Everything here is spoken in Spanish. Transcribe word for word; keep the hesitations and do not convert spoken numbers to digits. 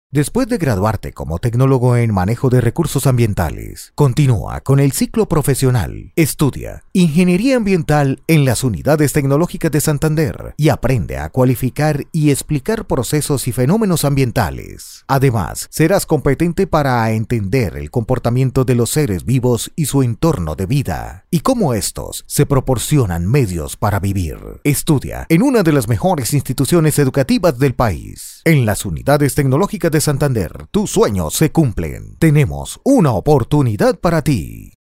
Después de graduarte como tecnólogo en manejo de recursos ambientales, continúa con el ciclo profesional. Estudia Ingeniería Ambiental en las Unidades Tecnológicas de Santander y aprende a cualificar y explicar procesos y fenómenos ambientales. Además, serás competente para entender el comportamiento de los seres vivos y su entorno de vida, y cómo estos se proporcionan medios para vivir. Estudia en una de las mejores instituciones educativas del país. En las Unidades Tecnológicas de Santander, tus sueños se cumplen. Tenemos una oportunidad para ti.